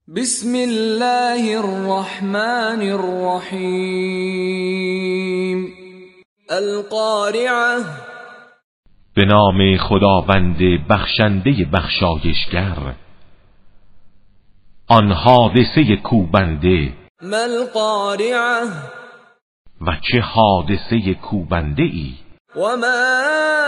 بسم الله الرحمن الرحیم. القارعه. به نام خداوند بخشنده بخشایشگر. آن حادثه کوبنده. ما القارعه. و چه حادثه کوبنده ای. و ما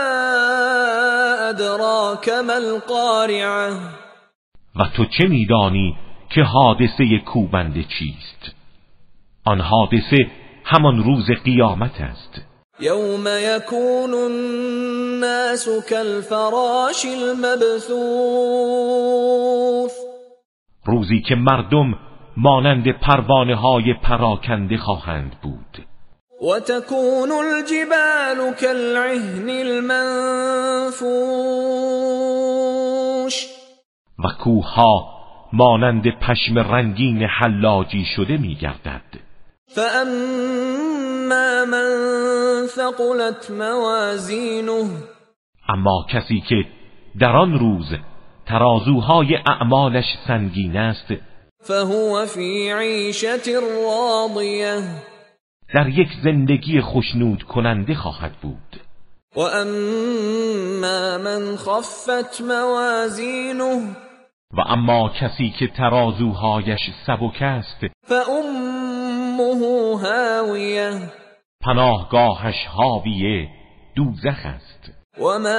ادراک ما القارعه. و تو چه میدانی که حادثه کوبنده چیست؟ آن حادثه همان روز قیامت است. یوم یکون الناس کالفراش المبثوث. روزی که مردم مانند پروانه های پراکنده خواهند بود. و تکون الجبال کالعهن المنفوش. و کوهها مانند پشم رنگین حلاجی شده می‌گردد. فاما من ثقلت موازینه. اما کسی که در آن روز ترازوهای اعمالش سنگین است، فهو فی عیشة راضیه. در یک زندگی خشنود کننده خواهد بود. و اما من خفت موازینه. و اما کسی که ترازوهایش سبک است، فامه هاویه. پناهگاهش حاویه دوزخ است. و ما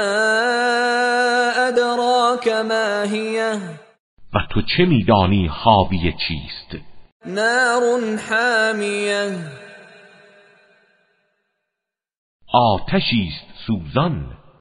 ادراک ما هیه. و تو چه میدانی حاویه چیست؟ نار حامیه. آتشی است سوزان.